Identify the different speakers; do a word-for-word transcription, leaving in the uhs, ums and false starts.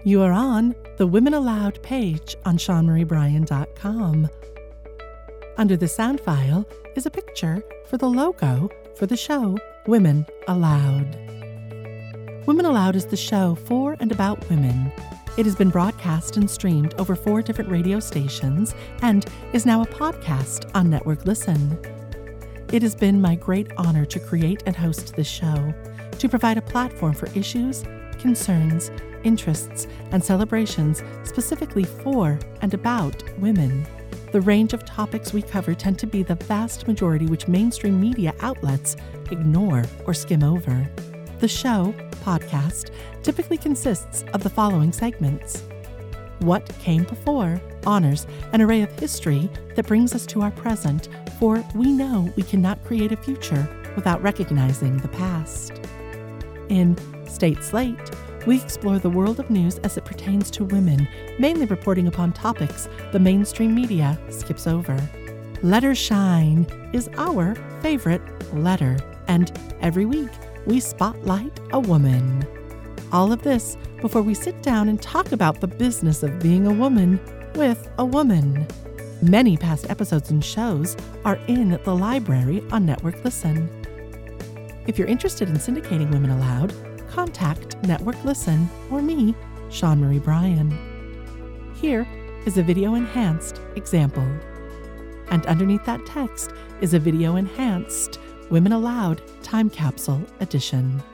Speaker 1: You are on the Women Aloud page on Sean Marie Bryan dot com. Under the sound file is a picture for the logo for the show Women Aloud. Women Aloud is the show for and about women. It has been broadcast and streamed over four different radio stations and is now a podcast on Network Listen. It has been my great honor to create and host this show, to provide a platform for issues, concerns, interests, and celebrations specifically for and about women. The range of topics we cover tend to be the vast majority which mainstream media outlets ignore or skim over. The show, podcast, typically consists of the following segments. What Came Before honors an array of history that brings us to our present, for we know we cannot create a future without recognizing the past. In State Slate, we explore the world of news as it pertains to women, mainly reporting upon topics the mainstream media skips over. Let Her Shine is our favorite letter, and every week we spotlight a woman. All of this before we sit down and talk about the business of being a woman with a woman. Many past episodes and shows are in the library on Network Listen. If you're interested in syndicating Women Aloud, contact Network Listen or me, Sean Marie Bryan. Here is a video-enhanced example. And underneath that text is a video-enhanced Women Aloud Time Capsule Edition.